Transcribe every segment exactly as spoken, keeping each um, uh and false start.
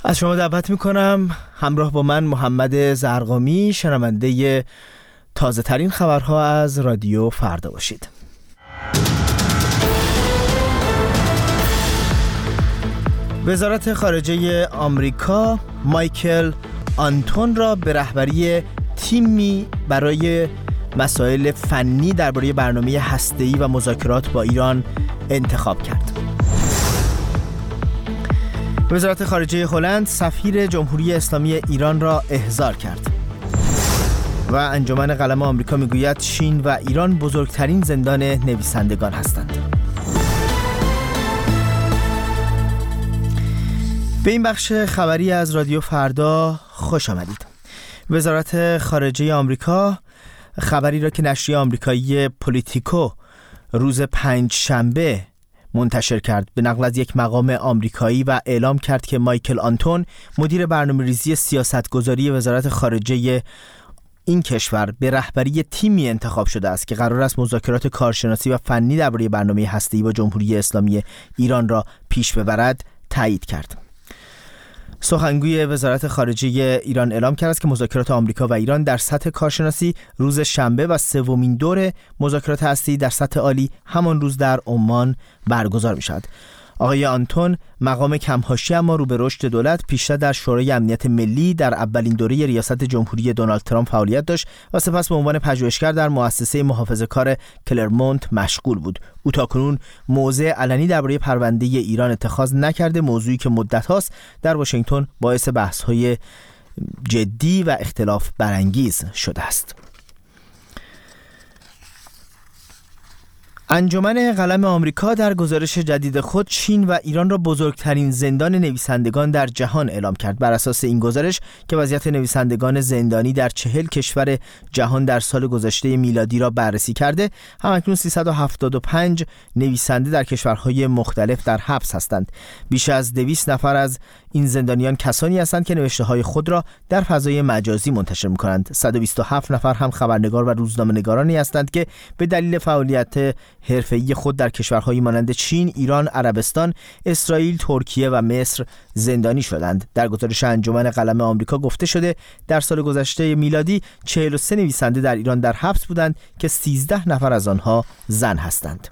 از شما دعوت میکنم همراه با من محمد زرقامی شنونده تازه ترین خبرها از رادیو فردا باشید. وزارت خارجه آمریکا مایکل آنتون را به رهبری تیمی برای مسائل فنی درباره برنامه هسته‌ای و مذاکرات با ایران انتخاب کرد. وزارت خارجه هلند سفیر جمهوری اسلامی ایران را احضار کرد. و انجمن قلم آمریکا میگوید چین و ایران بزرگترین زندان نویسندگان هستند. به این بخش خبری از رادیو فردا خوش آمدید. وزارت خارجه آمریکا خبری را که نشریه آمریکایی پولیتیکو روز پنج شنبه منتشر کرد به نقل از یک مقام آمریکایی و اعلام کرد که مایکل آنتون مدیر برنامه‌ریزی سیاستگذاری وزارت خارجه این کشور به رهبری تیمی انتخاب شده است که قرار است مذاکرات کارشناسی و فنی درباره برنامه هسته‌ای با جمهوری اسلامی ایران را پیش ببرد تایید کرد. سخنگوی وزارت خارجه ایران اعلام کرد است که مذاکرات آمریکا و ایران در سطح کارشناسی روز شنبه و سومین دور مذاکرات هسته‌ای در سطح عالی همان روز در عمان برگزار می‌شود. آقای آنتون مقام کم‌حاشیه اما رو به رشد دولت پیشتر در شورای امنیت ملی در اولین دوره ریاست جمهوری دونالد ترامپ فعالیت داشت و سپس به عنوان پژوهشگر در مؤسسه محافظه‌کار کلرمونت مشغول بود. او تاکنون موضع علنی درباره پرونده ایران اتخاذ نکرده، موضوعی که مدت هاست در واشنگتن باعث بحث‌های جدی و اختلاف برانگیز شده است. انجمن قلم آمریکا در گزارش جدید خود چین و ایران را بزرگترین زندان نویسندگان در جهان اعلام کرد. بر اساس این گزارش که وضعیت نویسندگان زندانی در چهل کشور جهان در سال گذشته میلادی را بررسی کرده، همکنون سیصد و هفتاد و پنج نویسنده در کشورهای مختلف در حبس هستند. بیش از دویست نفر از این زندانیان کسانی هستند که نوشته‌های خود را در فضای مجازی منتشر می‌کنند. صد و بیست و هفت نفر هم خبرنگار و روزنامه‌نگارانی هستند که به دلیل فعالیت حرفه‌ای خود در کشورهایی مانند چین، ایران، عربستان، اسرائیل، ترکیه و مصر زندانی شدند. در گزارش انجمن قلم آمریکا گفته شده در سال گذشته میلادی چهل و سه نویسنده در ایران در حبس بودند که سیزده نفر از آنها زن هستند.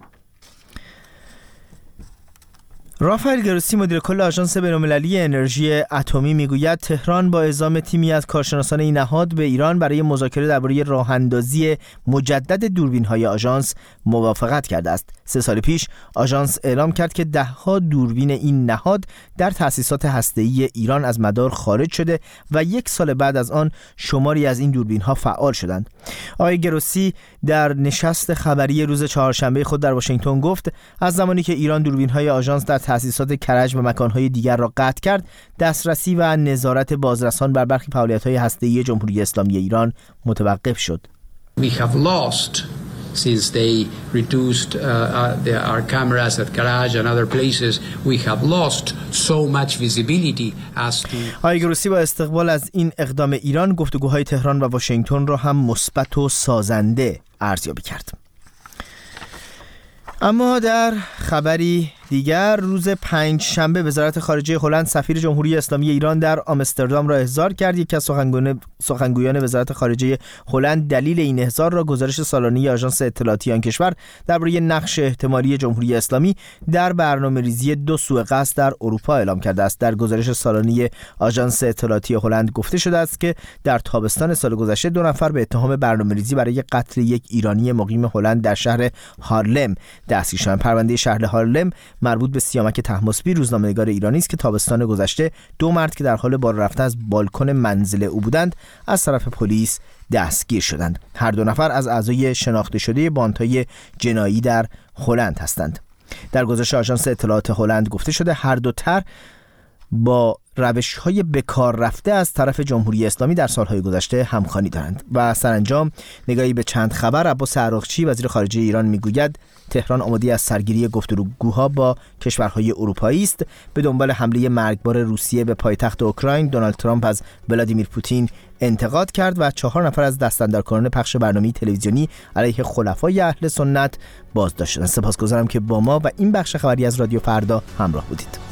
رافائل گروسی مدیر کل آژانس بین‌المللی انرژی اتمی میگوید تهران با اعزام تیمی از کارشناسان این نهاد به ایران برای مذاکره درباره راه‌اندازی مجدد دوربین‌های آژانس موافقت کرده است. سه سال پیش آژانس اعلام کرد که ده‌ها دوربین این نهاد در تأسیسات هسته‌ای ایران از مدار خارج شده و یک سال بعد از آن شماری از این دوربین‌ها فعال شدند. آقای گروسی در نشست خبری روز چهارشنبه خود در واشنگتن گفت از زمانی که ایران دوربین‌های آژانس در تأسیسات کرج و مکان‌های دیگر را قطع کرد، دسترسی و نظارت بازرسان بر برخی فعالیت‌های هسته‌ای جمهوری اسلامی ایران متوقف شد. We have lost since they reduced uh, uh, the, our cameras at Karaj and other places. We have lost so much visibility as to آقای گروسی با استقبال از این اقدام ایران گفتگوهای تهران و واشنگتن را هم مثبت و سازنده ارزیابی کرد. اما در خبری دیگر روز پنج شنبه وزارت خارجه هلند سفیر جمهوری اسلامی ایران در آمستردام را احضار کرد. یکی از سخنگویان سخنگویان وزارت خارجه هلند دلیل این احضار را گزارش سالانه آژانس اطلاعاتی آن کشور درباره نقش احتمالی جمهوری اسلامی در برنامه‌ریزی دو سوء قصد در اروپا اعلام کرده است. در گزارش سالانه آژانس اطلاعاتی هلند گفته شده است که در تابستان سال گذشته دو نفر به اتهام برنامه‌ریزی برای قتل یک ایرانی مقیم هلند در شهر هارلم دستگیر شدند. پرونده شهر هارلم مربوط به سیامک طهماسبی روزنامه‌نگار ایرانی است که تابستان گذشته دو مرد که در حال بالا رفتن از بالکن منزل او بودند از طرف پلیس دستگیر شدند. هر دو نفر از اعضای شناخته شده باندهای جنایی در هلند هستند. در گزارش آژانس اطلاعات هلند گفته شده هر دو تر با روش‌های بکار رفته از طرف جمهوری اسلامی در سالهای گذشته همخوانی دارند. و سرانجام نگاهی به چند خبر. عباس عراقچی وزیر خارجه ایران میگوید تهران آماده از سرگیری گفتگوها با کشورهای اروپایی است. به دنبال حمله مرگبار روسیه به پایتخت اوکراین، دونالد ترامپ از ولادیمیر پوتین انتقاد کرد و چهار نفر از دستاندرکاران پخش برنامه تلویزیونی علیه خلفای اهل سنت بازداشت شدند. سپاسگزارم که با ما و این بخش خبری از رادیو فردا همراه بودید.